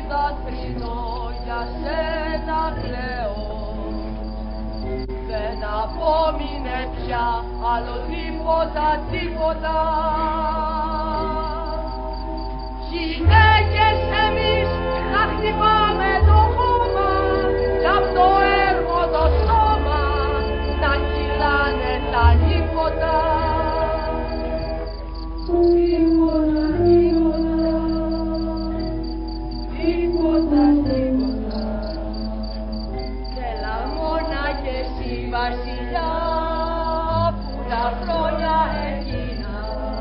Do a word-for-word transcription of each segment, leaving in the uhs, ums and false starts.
δακρυνώ για σένα κλαίω. Δεν απόμεινε πια άλλο τίποτα, τίποτα. Γυναίκες εμείς να χτυπάμε το χώμα κι απ' το έργο το σώμα να κυλάνε τα νύποτα. Τίποτα, τίποτα, τίποτα, τίποτα. Έλα μόνα και εσύ βασιλιά που τα χρόνια έγινα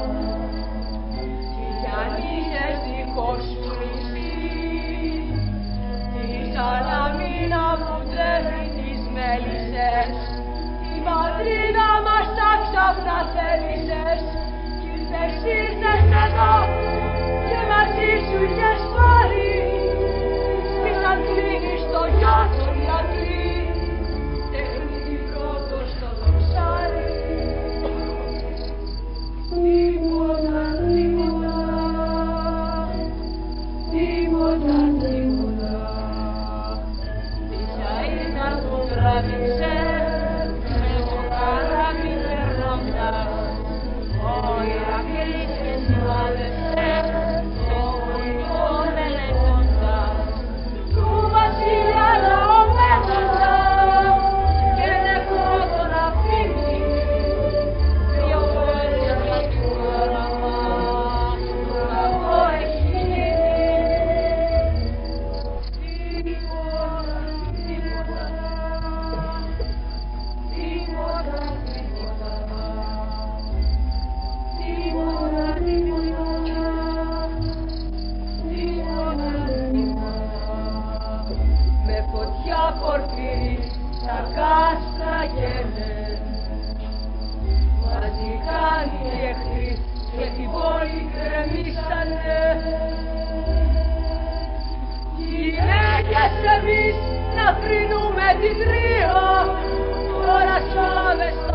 κι κι αν είχες δικό σου νησί τη Σαλαμίνα που τρέφει τις μέλισσες, η πατρίδα μας τα ξαφνά θέλησες κι ήρθες, ήρθες εδώ και μαζί σου είχες πάρει μη σαν κλείνεις το γιο τον γιατρή τέχνη πρώτος στο δοξάρι. Τίποτα, τίποτα, τίποτα, τίποτα. Ίσα ίσα το τράβηξε με το καράβι περνώντας ο Ηρακλής και συμβάδεσε το βοηθό μελετώντας του βασιλιά λαό μένοντας και νεκρό τον αφήνει δύο φορές για του όραμα το κακό έχει γίνει. Τίποτα, τίποτα, τίποτα, τίποτα. Τίποτα, τίποτα, τίποτα. Με φωτιά πορφύρι τα κάστρα γένε μαζικάν οι εχθροί και την πόλη γκρεμίσανε. Γυναίκες εμείς να κρίνουμε την τρία τώρα σ'